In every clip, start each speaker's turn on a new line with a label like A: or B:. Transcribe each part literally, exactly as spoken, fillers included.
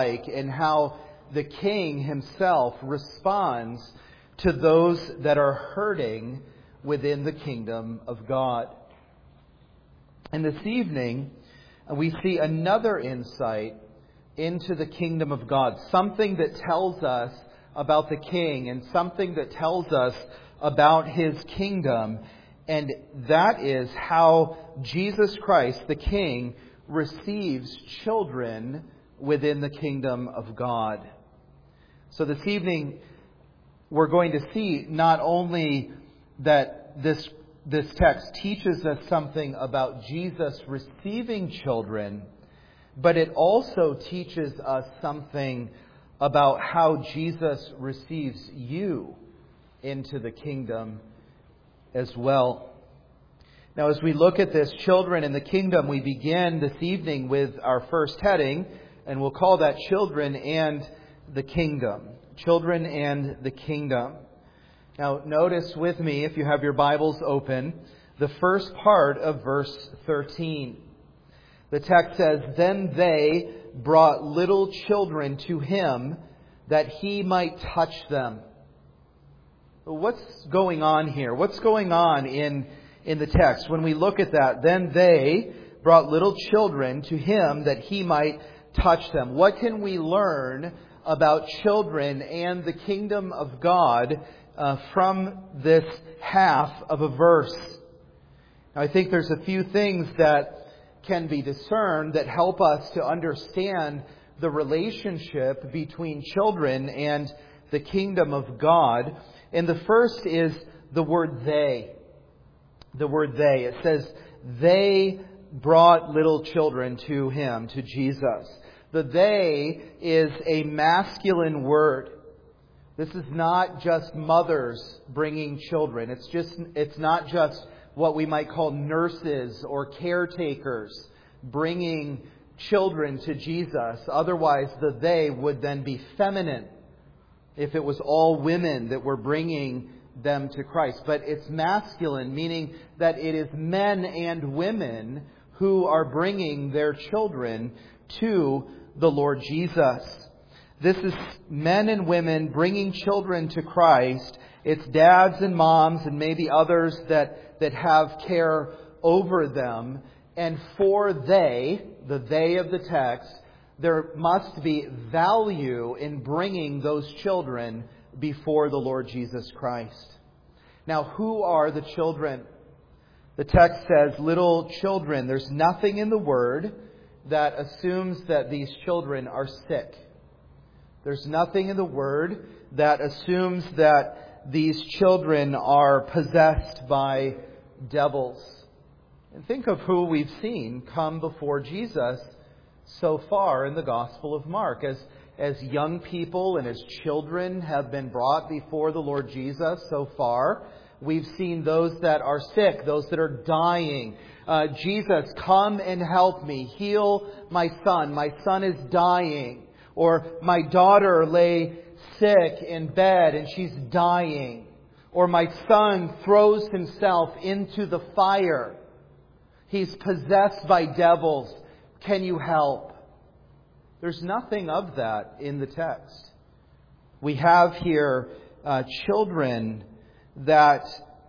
A: like and how the King himself responds to those that are hurting within the kingdom of God. And this evening, we see another insight into the kingdom of God, something that tells us about the King and something that tells us about His kingdom, and that is how Jesus Christ, the King, receives children within the kingdom of God. So this evening, we're going to see not only that this this text teaches us something about Jesus receiving children, but it also teaches us something about how Jesus receives you into the kingdom as well. Now, as we look at this, children in the kingdom, we begin this evening with our first heading, and we'll call that Children and the Kingdom. Children and the Kingdom. Now, notice with me, if you have your Bibles open, the first part of verse thirteen. The text says, "Then they brought little children to Him that He might touch them." What's going on here? What's going on in, in the text? When we look at that, then they brought little children to Him that He might touch them. What can we learn about children and the kingdom of God uh, from this half of a verse? Now, I think there's a few things that can be discerned that help us to understand the relationship between children and the kingdom of God. And the first is the word they. The word they. It says, they brought little children to Him, to Jesus. The they is a masculine word. This is not just mothers bringing children. It's just, it's not just what we might call nurses or caretakers bringing children to Jesus. Otherwise, the they would then be feminine if it was all women that were bringing them to Christ. But it's masculine, meaning that it is men and women who are bringing their children to the Lord Jesus. This is men and women bringing children to Christ. It's dads and moms and maybe others that, that have care over them. And for they, the they of the text, there must be value in bringing those children before the Lord Jesus Christ. Now, who are the children? The text says little children. There's nothing in the word that assumes that these children are sick. There's nothing in the word that assumes that these children are possessed by devils. And think of who we've seen come before Jesus so far in the Gospel of Mark. As, as young people and as children have been brought before the Lord Jesus so far, we've seen those that are sick, those that are dying. Uh, Jesus, come and help me. Heal my son. My son is dying. Or my daughter lay sick in bed and she's dying. Or my son throws himself into the fire. He's possessed by devils. Can you help? There's nothing of that in the text. We have here uh, children that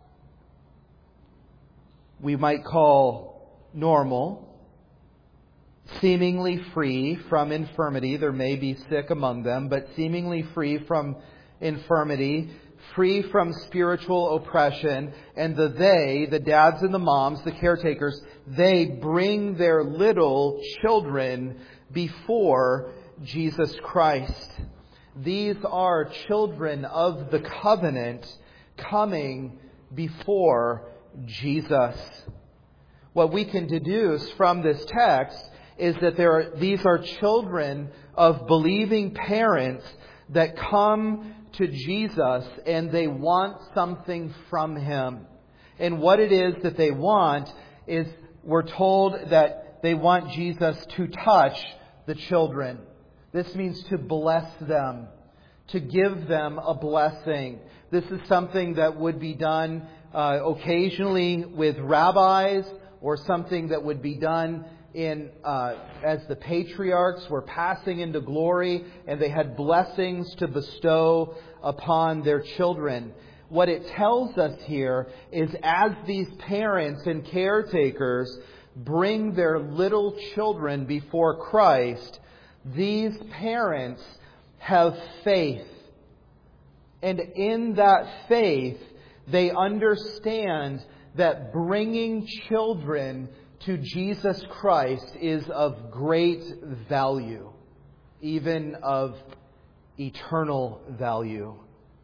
A: we might call normal, seemingly free from infirmity. There may be sick among them, but seemingly free from infirmity, free from spiritual oppression. And the they, the dads and the moms, the caretakers, they bring their little children before Jesus Christ. These are children of the covenant coming before Jesus. What we can deduce from this text is that there are, these are children of believing parents that come to Jesus and they want something from Him. And what it is that they want is, we're told that they want Jesus to touch the children. This means to bless them, to give them a blessing. This is something that would be done uh, occasionally with rabbis, or something that would be done in uh, as the patriarchs were passing into glory and they had blessings to bestow upon their children. What it tells us here is as these parents and caretakers bring their little children before Christ, these parents have faith. And in that faith, they understand that bringing children to Jesus Christ is of great value, even of eternal value.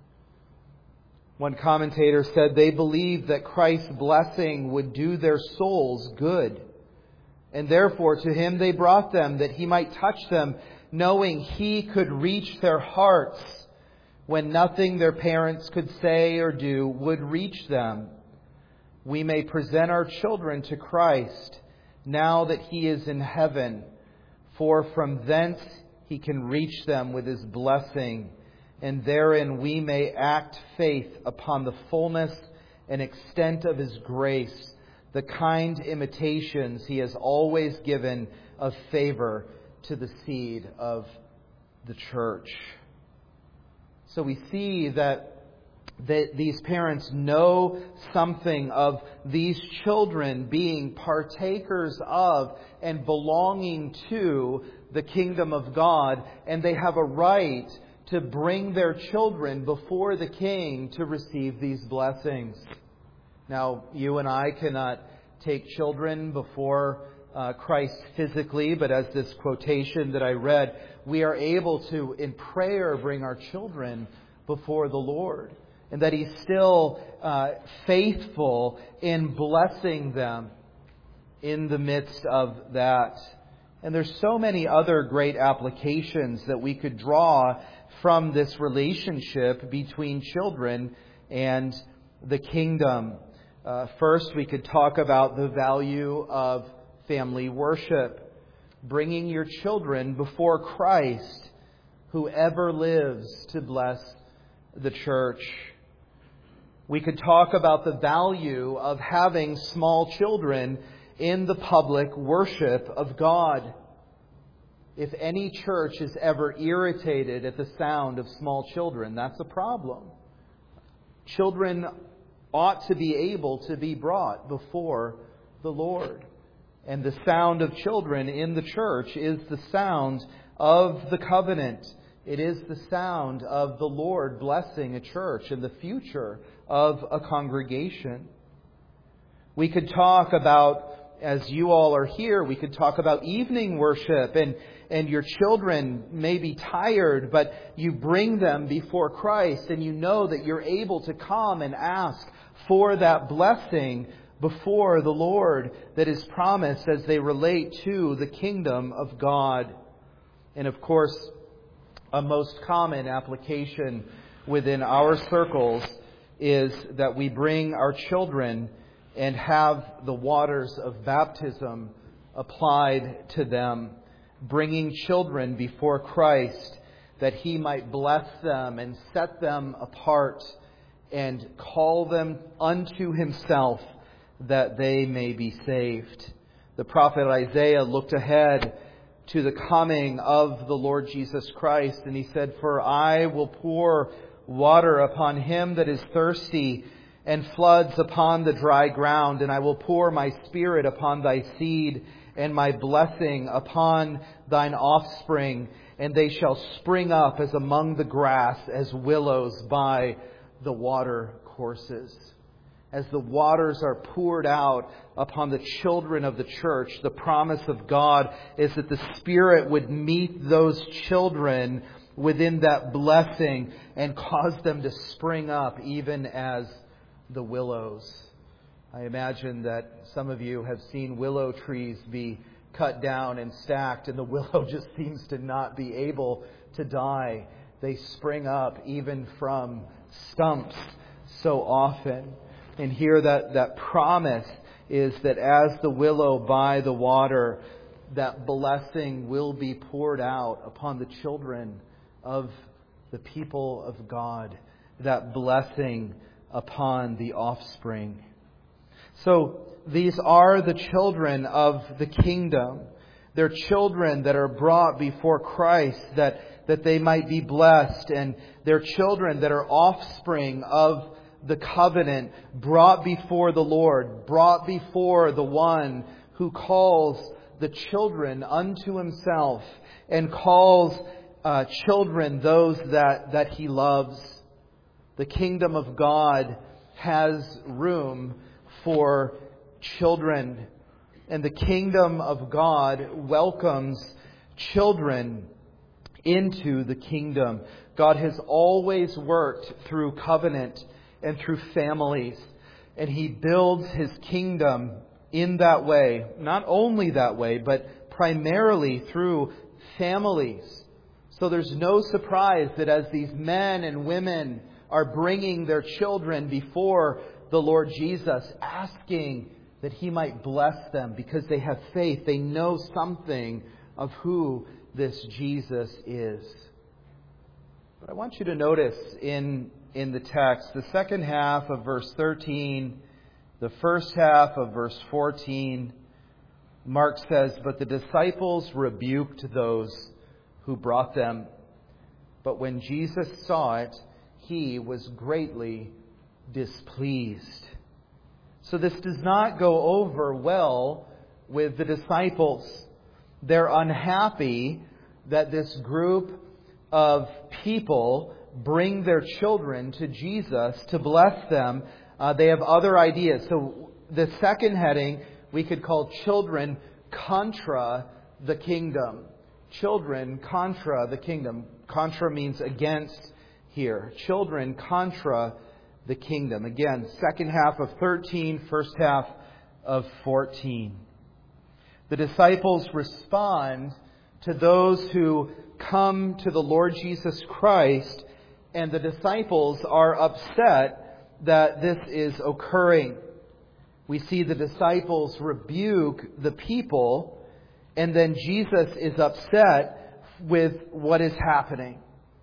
A: One commentator said they believed that Christ's blessing would do their souls good. And therefore to Him they brought them, that He might touch them, knowing He could reach their hearts when nothing their parents could say or do would reach them. We may present our children to Christ now that He is in heaven, for from thence He can reach them with His blessing, and therein we may act faith upon the fullness and extent of His grace, the kind imitations He has always given of favor to the seed of the church. So we see that that these parents know something of these children being partakers of and belonging to the kingdom of God, and they have a right to bring their children before the King to receive these blessings. Now, you and I cannot take children before uh, Christ physically, but as this quotation that I read, we are able to, in prayer, bring our children before the Lord. And that He's still uh, faithful in blessing them in the midst of that. And there's so many other great applications that we could draw from this relationship between children and the kingdom. Uh, first, we could talk about the value of family worship. Bringing your children before Christ, who ever lives to bless the church. We could talk about the value of having small children in the public worship of God. If any church is ever irritated at the sound of small children, that's a problem. Children ought to be able to be brought before the Lord. And the sound of children in the church is the sound of the covenant. It is the sound of the Lord blessing a church and the future of a congregation. We could talk about, as you all are here, we could talk about evening worship, and, and your children may be tired, but you bring them before Christ and you know that you're able to come and ask for that blessing before the Lord that is promised as they relate to the kingdom of God. And of course, a most common application within our circles is that we bring our children and have the waters of baptism applied to them, bringing children before Christ that He might bless them and set them apart and call them unto Himself that they may be saved. The prophet Isaiah looked ahead to the coming of the Lord Jesus Christ, and he said, "For I will pour water upon him that is thirsty, and floods upon the dry ground. And I will pour my Spirit upon thy seed, and my blessing upon thine offspring. And they shall spring up as among the grass, as willows by the water courses." As the waters are poured out upon the children of the church, the promise of God is that the Spirit would meet those children within that blessing and cause them to spring up even as the willows. I imagine that some of you have seen willow trees be cut down and stacked, and the willow just seems to not be able to die. They spring up even from stumps so often. And here that, that promise is that as the willow by the water, that blessing will be poured out upon the children of the people of God. That blessing upon the offspring. So these are the children of the kingdom. They're children that are brought before Christ that, that they might be blessed. And they're children that are offspring of the covenant, brought before the Lord, brought before the one who calls the children unto Himself and calls uh, children those that, that He loves. The kingdom of God has room for children. And the kingdom of God welcomes children into the kingdom. God has always worked through covenant and through families. And He builds His kingdom in that way. Not only that way, but primarily through families. So there's no surprise that as these men and women are bringing their children before the Lord Jesus, asking that He might bless them because they have faith. They know something of who this Jesus is. But I want you to notice in, in the text, the second half of verse thirteen, the first half of verse fourteen, Mark says, "But the disciples rebuked those who brought them. But when Jesus saw it, He was greatly displeased." So this does not go over well with the disciples. They're unhappy that this group of people bring their children to Jesus to bless them. Uh, they have other ideas. So the second heading we could call children contra the kingdom. Children contra the kingdom. Contra means against here. Children contra the kingdom. Again, second half of thirteen, first half of fourteen. The disciples respond to those who come to the Lord Jesus Christ, and the disciples are upset that this is occurring. We see the disciples rebuke the people, and then Jesus is upset with what is happening.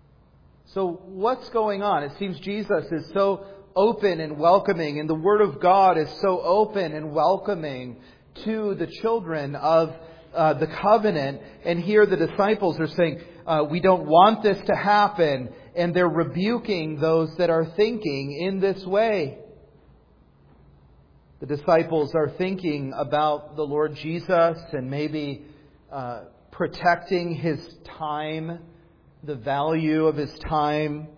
A: So what's going on? It seems Jesus is so open and welcoming, and the Word of God is so open and welcoming to the children of uh, the covenant. And here the disciples are saying, uh, we don't want this to happen. And they're rebuking those that are thinking in this way. The disciples are thinking about the Lord Jesus and maybe uh, protecting His time, the value of His time,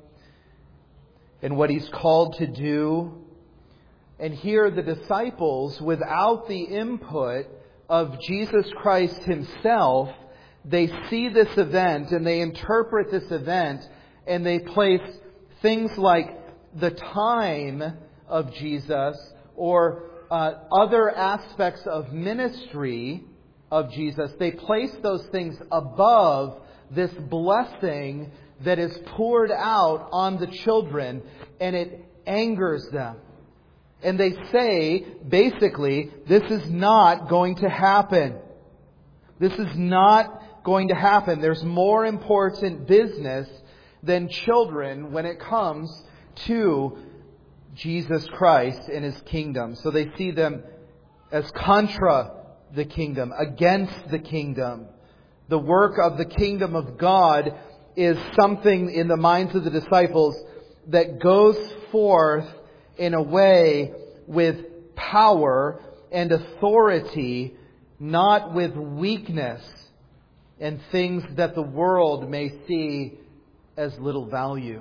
A: and what He's called to do. And here the disciples, without the input of Jesus Christ Himself, they see this event and they interpret this event and they place things like the time of Jesus or uh, other aspects of ministry of Jesus. They place those things above this blessing that is poured out on the children, and it angers them. And they say, basically, this is not going to happen. This is not going to happen. There's more important business than children when it comes to Jesus Christ and His kingdom. So they see them as contra the kingdom, against the kingdom. The work of the kingdom of God is something in the minds of the disciples that goes forth in a way with power and authority, not with weakness and things that the world may see as little value.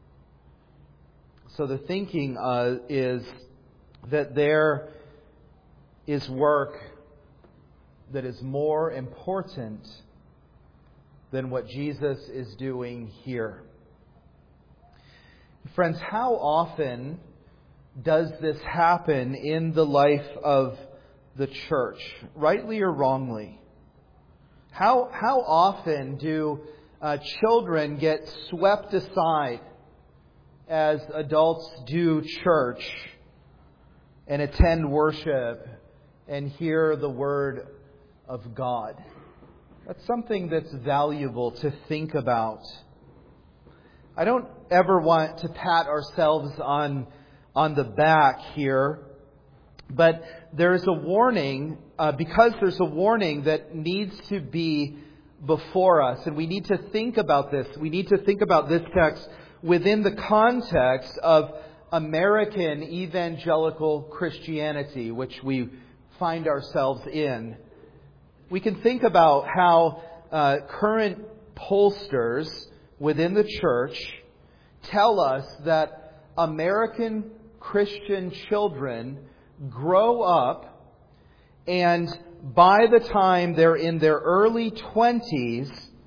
A: So the thinking uh, is that there is work that is more important than what Jesus is doing here. Friends, how often does this happen in the life of the church, rightly or wrongly? How, how often do uh, children get swept aside as adults do church and attend worship and hear the Word of God? That's something that's valuable to think about. I don't ever want to pat ourselves on, on the back here, But there's a warning, uh, because there's a warning that needs to be before us. And we need to think about this. We need to think about this text within the context of American evangelical Christianity, which we find ourselves in. We can think about how uh, current pollsters within the church tell us that American Christian children grow up, and by the time they're in their early twenties,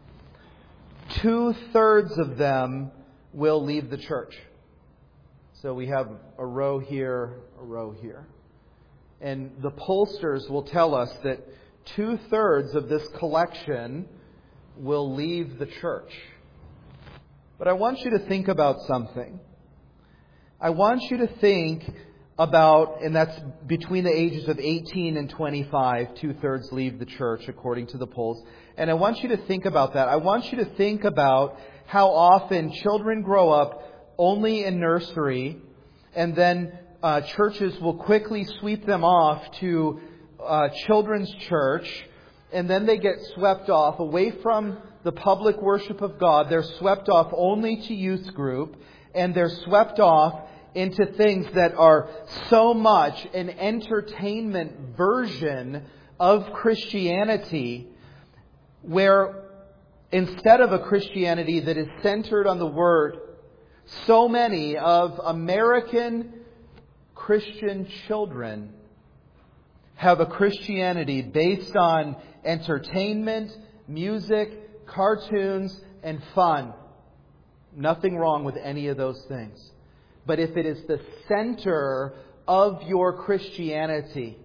A: two-thirds of them will leave the church. So we have a row here, a row here. And the pollsters will tell us that two-thirds of this collection will leave the church. But I want you to think about something. I want you to think about, and that's between the ages of eighteen and twenty-five, two-thirds leave the church according to the polls. And I want you to think about that. I want you to think about how often children grow up only in nursery, and then uh, churches will quickly sweep them off to uh, children's church, and then they get swept off away from the public worship of God. They're swept off only to youth group, and they're swept off into things that are so much an entertainment version of Christianity, where instead of a Christianity that is centered on the Word, so many of American Christian children have a Christianity based on entertainment, music, cartoons, and fun. Nothing wrong with any of those things. But if it is the center of your Christianity,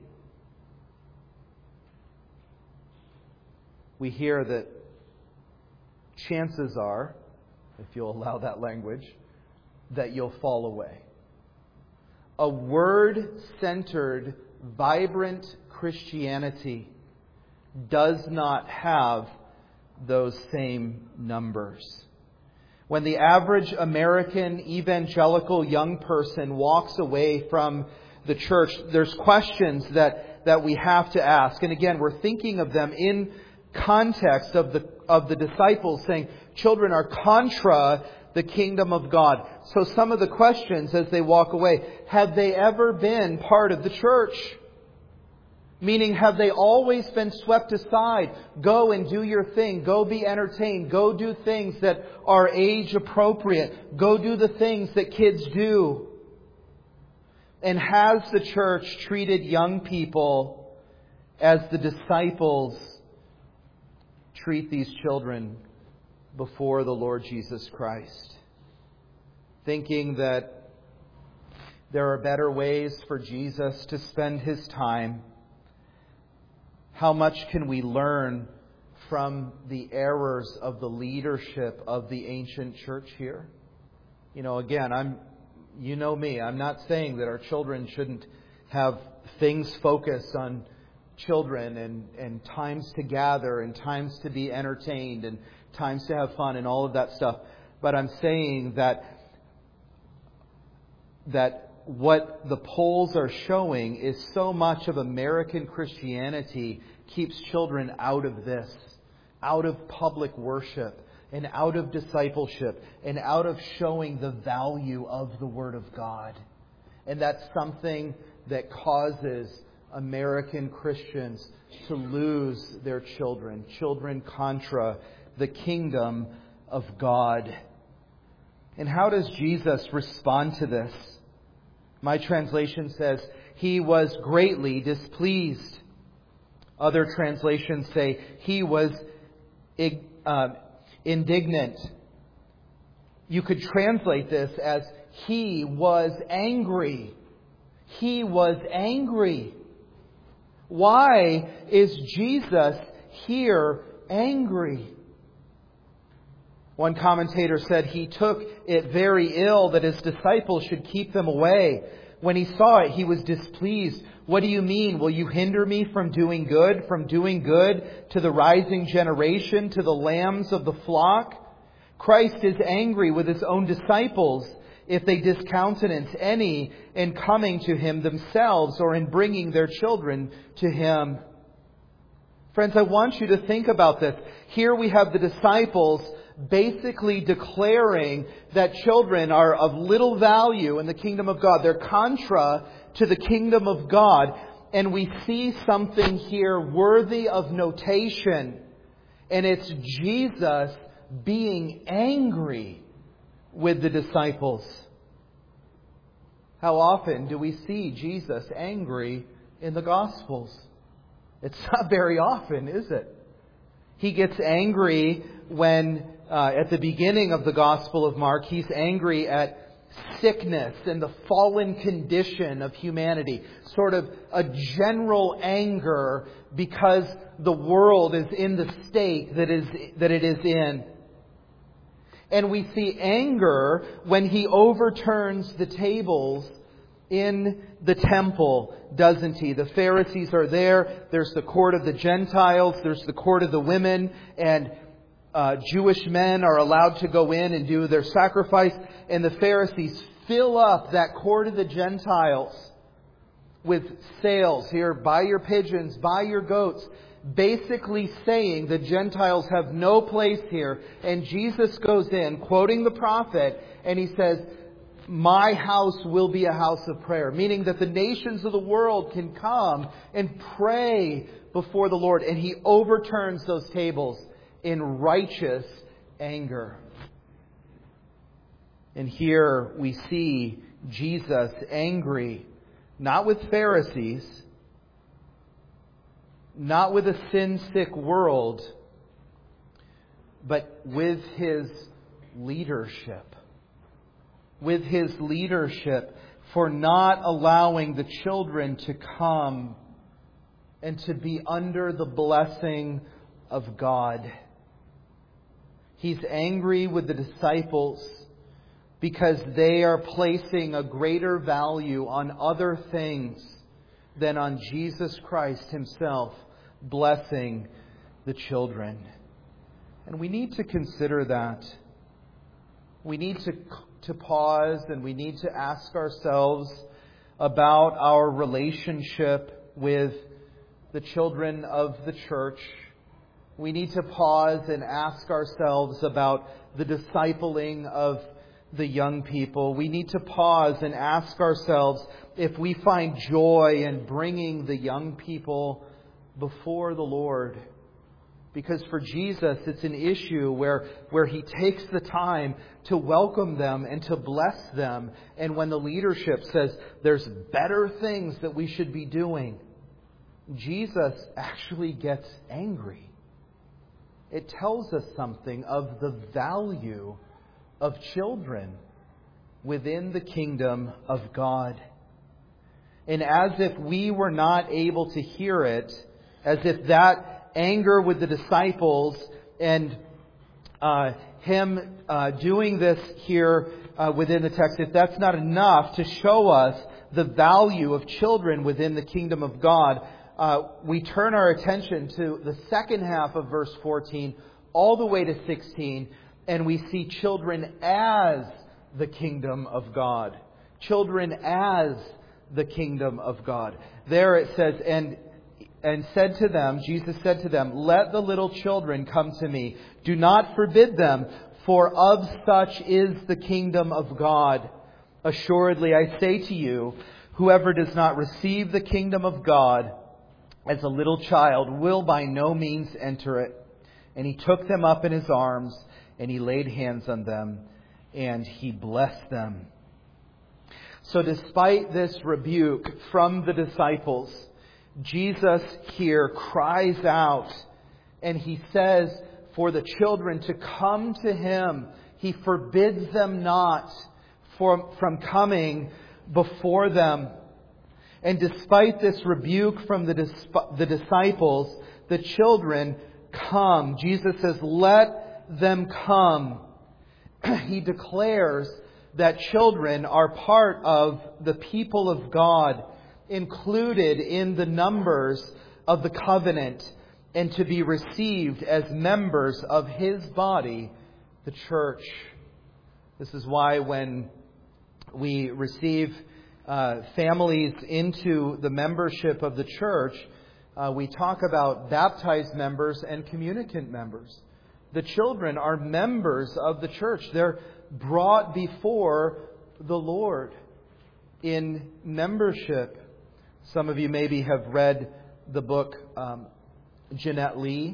A: we hear that chances are, if you'll allow that language, that you'll fall away. A word-centered, vibrant Christianity does not have those same numbers. When the average American evangelical young person walks away from the church, there's questions that, that we have to ask. And again, we're thinking of them in context of the of the disciples saying, children are contra the kingdom of God. So some of the questions as they walk away, have they ever been part of the church? Meaning, have they always been swept aside? Go and do your thing. Go be entertained. Go do things that are age appropriate. Go do the things that kids do. And has the church treated young people as the disciples treat these children before the Lord Jesus Christ? Thinking that there are better ways for Jesus to spend His time. How much can we learn from the errors of the leadership of the ancient church here? You know, again, I'm, you know me, I'm not saying that our children shouldn't have things focused on children and, and times to gather and times to be entertained and times to have fun and all of that stuff. But I'm saying that that what the polls are showing is so much of American Christianity keeps children out of this, out of public worship, and out of discipleship, and out of showing the value of the Word of God. And that's something that causes American Christians to lose their children, children contra the kingdom of God. And how does Jesus respond to this? My translation says, He was greatly displeased. Other translations say, He was uh, indignant. You could translate this as, He was angry. He was angry. Why is Jesus here angry? One commentator said he took it very ill that His disciples should keep them away. When He saw it, He was displeased. What do you mean? Will you hinder me from doing good, from doing good to the rising generation, to the lambs of the flock? Christ is angry with His own disciples if they discountenance any in coming to Him themselves or in bringing their children to Him. Friends, I want you to think about this. Here we have the disciples basically declaring that children are of little value in the kingdom of God. They're contra to the kingdom of God. And we see something here worthy of notation. And it's Jesus being angry with the disciples. How often do we see Jesus angry in the Gospels? It's not very often, is it? He gets angry when, uh, at the beginning of the Gospel of Mark, He's angry at sickness and the fallen condition of humanity. Sort of a general anger because the world is in the state that is that it is in. And we see anger when He overturns the tables in the temple, doesn't He? The Pharisees are there. There's the court of the Gentiles. There's the court of the women. And uh, Jewish men are allowed to go in and do their sacrifice. And the Pharisees fill up that court of the Gentiles with sales. Here, buy your pigeons, buy your goats. Basically saying the Gentiles have no place here. And Jesus goes in, quoting the prophet, and He says, my house will be a house of prayer. Meaning that the nations of the world can come and pray before the Lord. And He overturns those tables in righteous anger. And here we see Jesus angry, not with Pharisees, not with a sin-sick world, but with His leadership. With His leadership for not allowing the children to come and to be under the blessing of God. He's angry with the disciples because they are placing a greater value on other things than on Jesus Christ Himself blessing the children. And we need to consider that. We need to, to pause and we need to ask ourselves about our relationship with the children of the church. We need to pause and ask ourselves about the discipling of the young people. We need to pause and ask ourselves if we find joy in bringing the young people before the Lord. Because for Jesus, it's an issue where, where He takes the time to welcome them and to bless them. And when the leadership says there's better things that we should be doing, Jesus actually gets angry. It tells us something of the value of children within the kingdom of God. And as if we were not able to hear it, as if that anger with the disciples and uh, Him uh, doing this here uh, within the text, if that's not enough to show us the value of children within the kingdom of God, uh, we turn our attention to the second half of verse fourteen all the way to sixteen, and we see children as the kingdom of God. Children as the kingdom of God. There it says, and and said to them, Jesus said to them, let the little children come to me. Do not forbid them, for of such is the kingdom of God. Assuredly, I say to you, whoever does not receive the kingdom of God as a little child will by no means enter it. And He took them up in His arms, and He laid hands on them, and He blessed them. So despite this rebuke from the disciples, Jesus here cries out, and He says for the children to come to Him. He forbids them not from, from coming before them. And despite this rebuke from the, the disciples, the children come. Jesus says, let them come. He declares that children are part of the people of God, included in the numbers of the covenant, and to be received as members of His body, the church. This is why when we receive uh, families into the membership of the church, uh, we talk about baptized members and communicant members. The children are members of the church. They're brought before the Lord in membership. Some of you maybe have read the book um, Jeanette Lee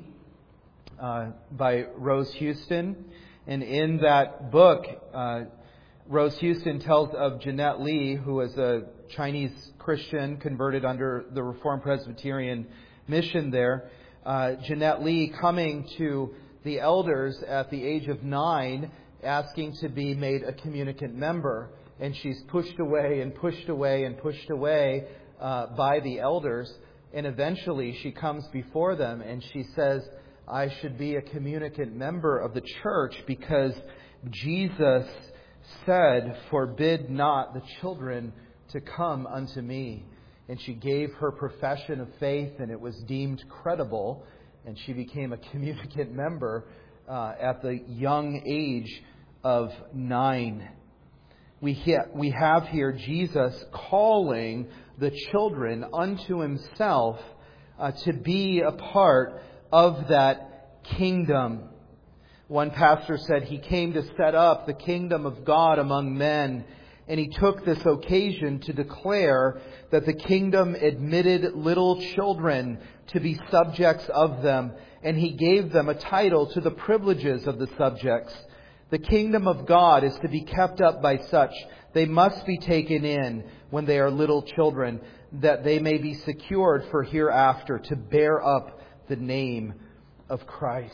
A: uh, by Rose Houston. And in that book, uh, Rose Houston tells of Jeanette Lee, who was a Chinese Christian converted under the Reformed Presbyterian mission there. Uh, Jeanette Lee coming to the elders at the age of nine, asking to be made a communicant member. And she's pushed away and pushed away and pushed away uh, by the elders. And eventually she comes before them and she says, I should be a communicant member of the church because Jesus said, forbid not the children to come unto me. And she gave her profession of faith and it was deemed credible. And she became a communicant member uh, at the young age of nine. We, ha- we have here Jesus calling the children unto Himself uh, to be a part of that kingdom. One pastor said he came to set up the kingdom of God among men, and he took this occasion to declare that the kingdom admitted little children to be subjects of them, and he gave them a title to the privileges of the subjects. The kingdom of God is to be kept up by such. They must be taken in when they are little children, that they may be secured for hereafter to bear up the name of Christ.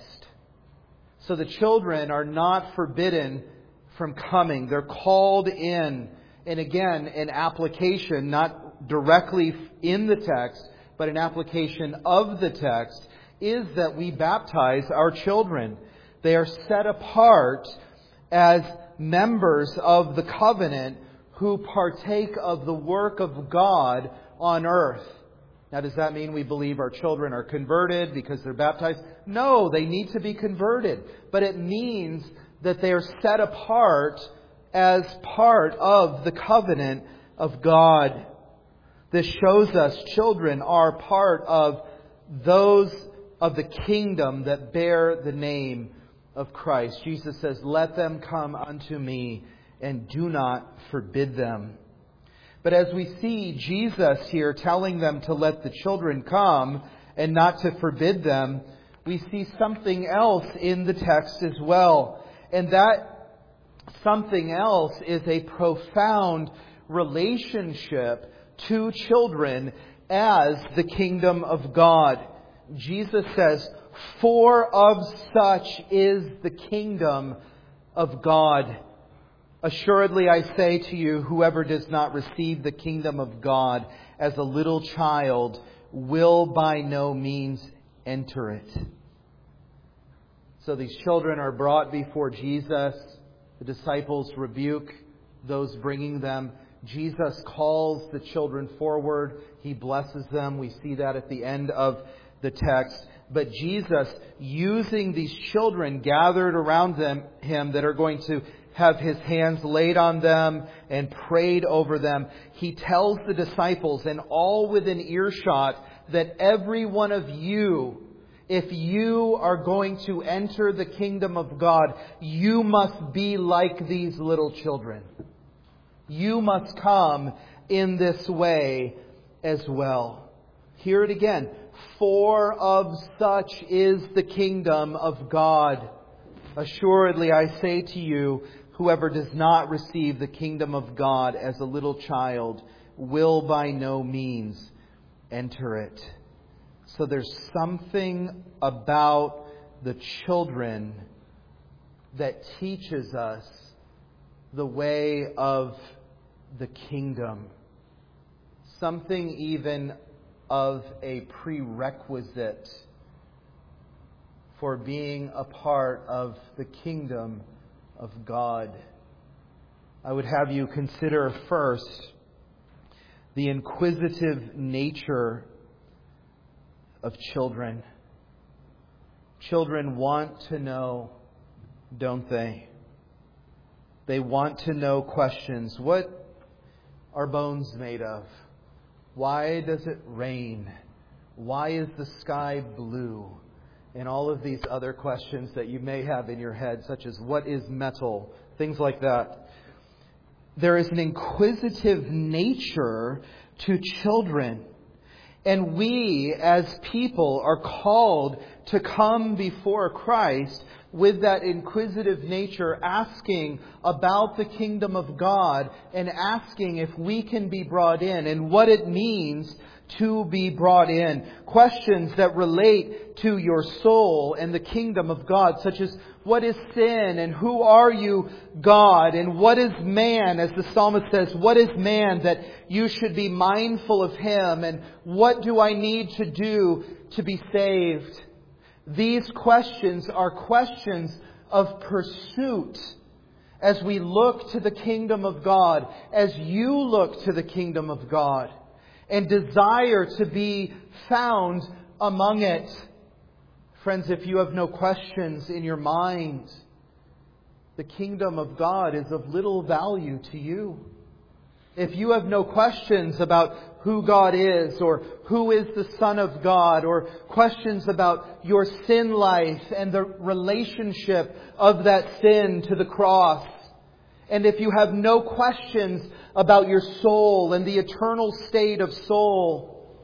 A: So the children are not forbidden from coming. They're called in. And again, an application, not directly in the text, but an application of the text, is that we baptize our children. They are set apart as members of the covenant who partake of the work of God on earth. Now, does that mean we believe our children are converted because they're baptized? No, they need to be converted. But it means that they are set apart as part of the covenant of God. This shows us children are part of those of the kingdom that bear the name of Christ. Jesus says, let them come unto me and do not forbid them. But as we see Jesus here telling them to let the children come and not to forbid them, we see something else in the text as well. And that something else is a profound relationship to children as the kingdom of God. Jesus says, for of such is the kingdom of God. Assuredly, I say to you, whoever does not receive the kingdom of God as a little child will by no means enter it. So these children are brought before Jesus. The disciples rebuke those bringing them. Jesus calls the children forward. He blesses them. We see that at the end of the text. But Jesus, using these children gathered around them, Him that are going to have His hands laid on them and prayed over them, He tells the disciples, and all within earshot, that every one of you, if you are going to enter the kingdom of God, you must be like these little children. You must come in this way as well. Hear it again. For of such is the kingdom of God. Assuredly, I say to you, whoever does not receive the kingdom of God as a little child will by no means enter it. So there's something about the children that teaches us the way of the kingdom. Something even of a prerequisite for being a part of the kingdom of God. I would have you consider first the inquisitive nature of children. Children want to know, don't they? They want to know questions. What are bones made of? Why does it rain? Why is the sky blue? And all of these other questions that you may have in your head, such as what is metal? Things like that. There is an inquisitive nature to children. And we as people are called to come before Christ with that inquisitive nature, asking about the kingdom of God and asking if we can be brought in and what it means to be brought in. Questions that relate to your soul and the kingdom of God, such as what is sin and who are you, God, and what is man, as the psalmist says, what is man that you should be mindful of him, and what do I need to do to be saved? These questions are questions of pursuit as we look to the kingdom of God, as you look to the kingdom of God, and desire to be found among it. Friends, if you have no questions in your mind, the kingdom of God is of little value to you. If you have no questions about who God is, or who is the Son of God, or questions about your sin life and the relationship of that sin to the cross, and if you have no questions about your soul and the eternal state of soul,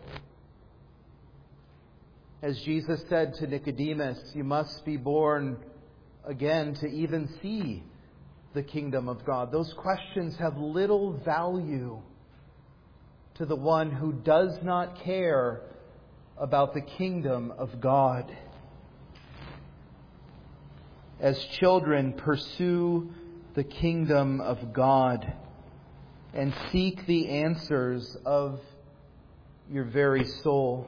A: as Jesus said to Nicodemus, you must be born again to even see the kingdom of God. Those questions have little value to the one who does not care about the kingdom of God. As children, pursue the kingdom of God and seek the answers of your very soul.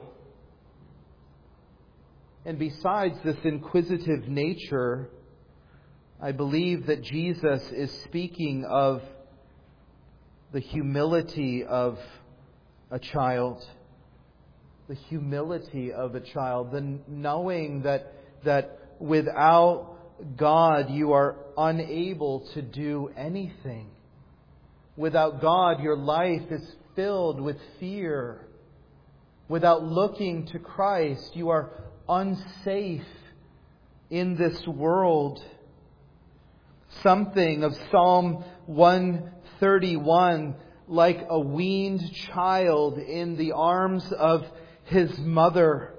A: And besides this inquisitive nature, I believe that Jesus is speaking of the humility of a child. The humility of a child. The knowing that, that without God you are unable to do anything. Without God your life is filled with fear. Without looking to Christ you are unsafe in this world. Something of Psalm one thirty-one, like a weaned child in the arms of his mother.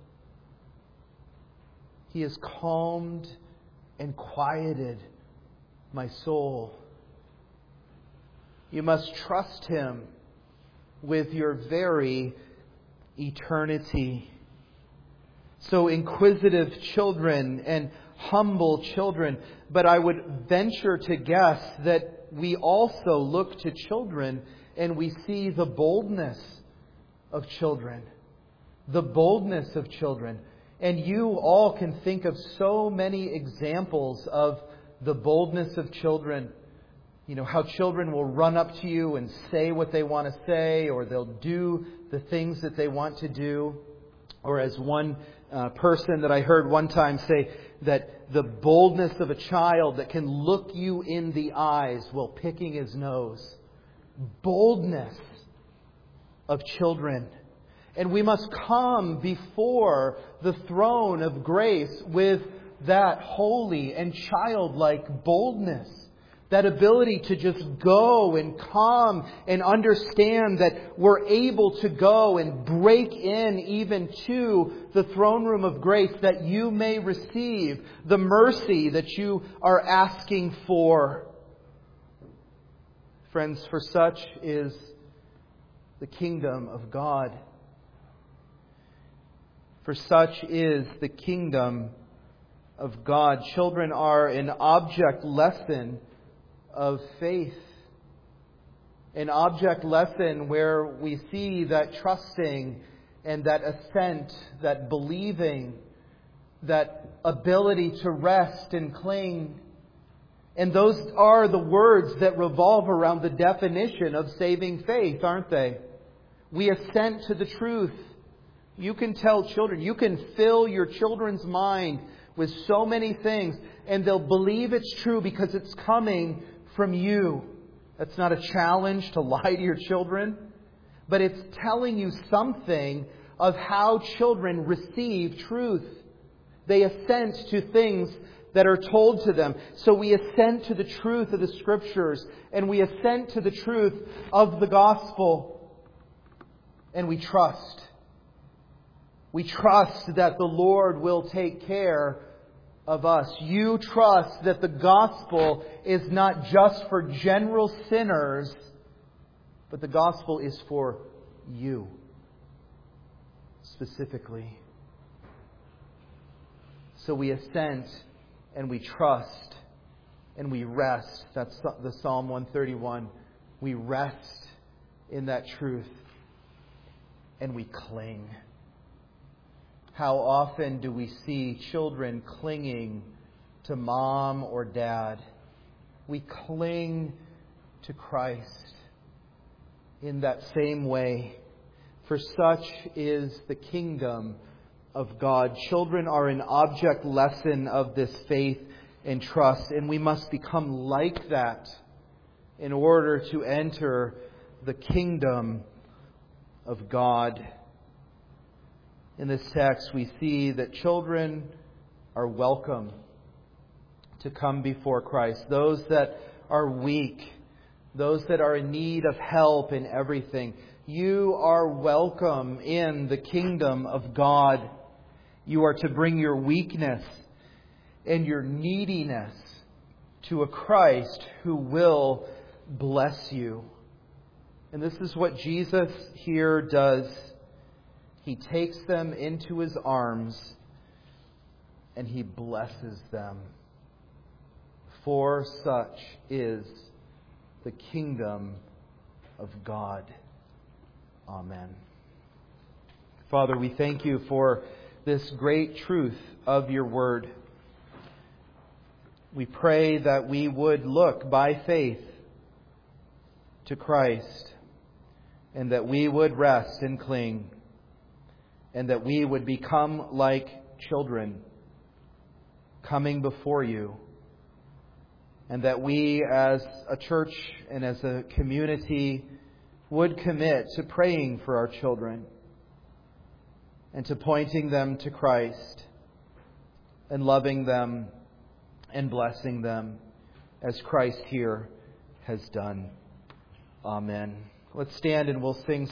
A: He has calmed and quieted my soul. You must trust Him with your very eternity. So inquisitive children and humble children, but I would venture to guess that we also look to children and we see the boldness of children. The boldness of children. And you all can think of so many examples of the boldness of children. You know, how children will run up to you and say what they want to say, or they'll do the things that they want to do. Or as one uh, person that I heard one time say, that the boldness of a child that can look you in the eyes while picking his nose. Boldness of children. And we must come before the throne of grace with that holy and childlike boldness. That ability to just go and come and understand that we're able to go and break in even to the throne room of grace, that you may receive the mercy that you are asking for. Friends, for such is the kingdom of God. For such is the kingdom of God. Children are an object lesson of faith. An object lesson where we see that trusting and that assent, that believing, that ability to rest and cling. And those are the words that revolve around the definition of saving faith, aren't they? We assent to the truth. You can tell children, you can fill your children's mind with so many things, and they'll believe it's true because it's coming from you. That's not a challenge to lie to your children, but it's telling you something of how children receive truth. They assent to things that are told to them. So we assent to the truth of the Scriptures, and we assent to the truth of the gospel, and we trust. We trust that the Lord will take care of us. You trust that the gospel is not just for general sinners, but the gospel is for you specifically. So we assent and we trust and we rest. That's the Psalm one thirty-one. We rest in that truth and we cling. How often do we see children clinging to mom or dad? We cling to Christ in that same way. For such is the kingdom of God. Children are an object lesson of this faith and trust, and we must become like that in order to enter the kingdom of God. In this text, we see that children are welcome to come before Christ. Those that are weak, those that are in need of help in everything, you are welcome in the kingdom of God. You are to bring your weakness and your neediness to a Christ who will bless you. And this is what Jesus here does. He takes them into His arms and He blesses them. For such is the kingdom of God. Amen. Father, we thank You for this great truth of Your Word. We pray that we would look by faith to Christ, and that we would rest and cling, and that we would become like children coming before You, and that we as a church and as a community would commit to praying for our children and to pointing them to Christ and loving them and blessing them as Christ here has done. Amen. Let's stand and we'll sing